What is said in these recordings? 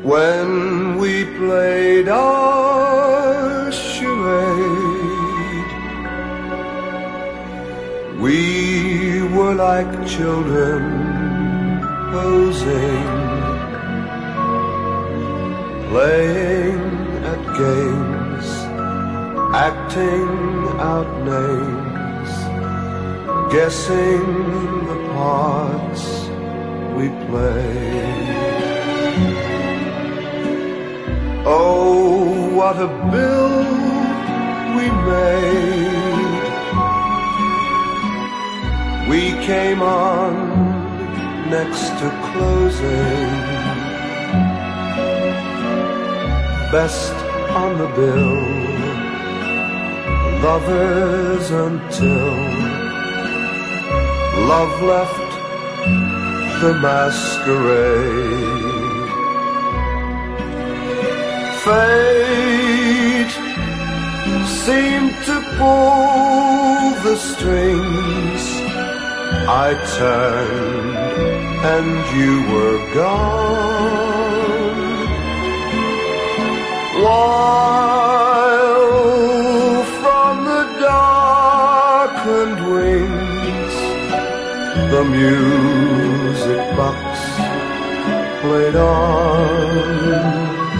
when we played our charade. We were like children posing, playing at games, acting out names, guessing the parts we played. Oh, what a bill we made. We came on next to closing, best on the bill, lovers until love left the masquerade. Fate seemed to pull the strings. I turned and you were gone, while from the darkened wings the music box played on.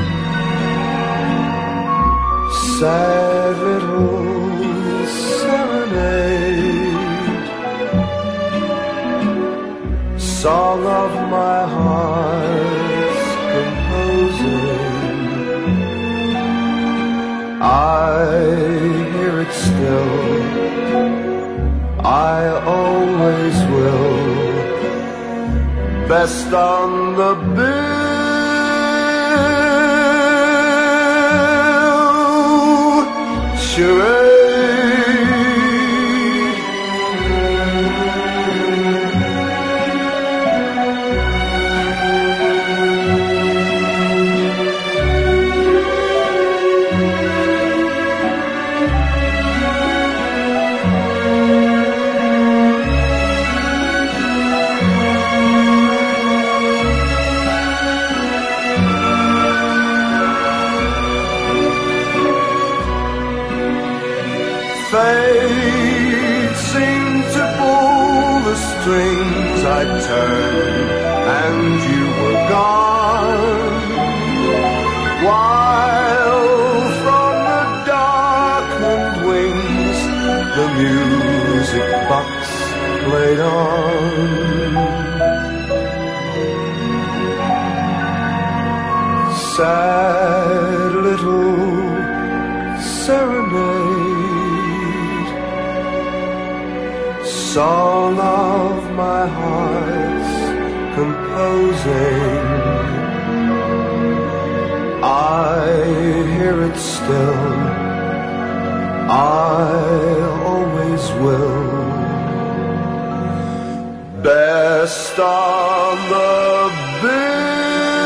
Sad little serenade, song of my heart's composing. I hear it still, I always will, best on the bill. Fate seemed to pull the strings. I turned and you were gone, while from the darkened wings the music box played on. Sad little serenade, song of my heart's composing. I hear it still, I always will, best on the bill.